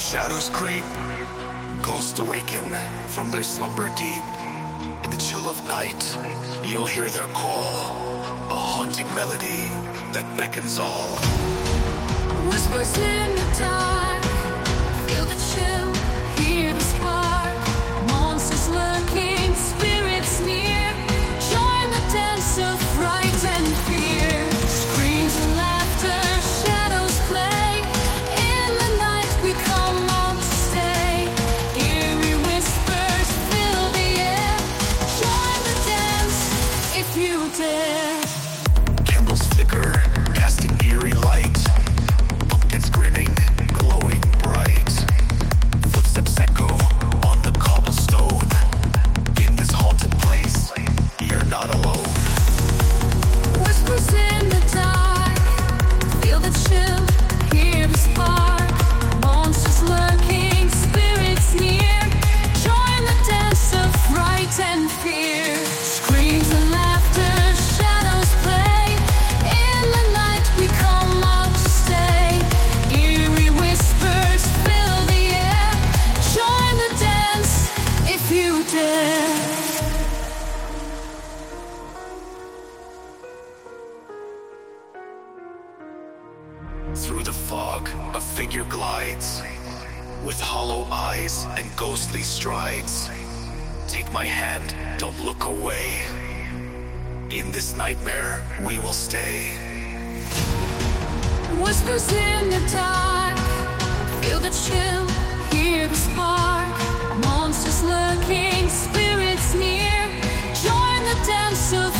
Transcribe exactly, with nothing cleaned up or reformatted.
Shadows creep, ghosts awaken from their slumber deep. In the chill of night, you'll hear their call, a haunting melody that beckons all. Whispers in the dark, feel the chill, hear the spark. Monsters lurking, spirits near. Join the dance of fright and fear. Screams and laughter, shadows play. In the night we come out to stay. Eerie whispers fill the air. Join the dance if you dare. Candles flicker, casting eerie light. Pumpkins grinning, glowing bright. Footsteps echo on the cobblestone. In this haunted place, you're not alone. Whispers in the dark, feel the chill, hear the spark. Monsters lurking, spirits near. Join the dance of fright and fear. Screams and laughter, shadows play. In the night we come out to stay. Eerie whispers fill the air. Join the dance if you dare. Through the fog, a figure glides, with hollow eyes and ghostly strides. Take my hand, don't look away. In this nightmare, we will stay. Whispers in the dark, feel the chill, hear the spark. Monsters lurking, spirits near. Join the dance of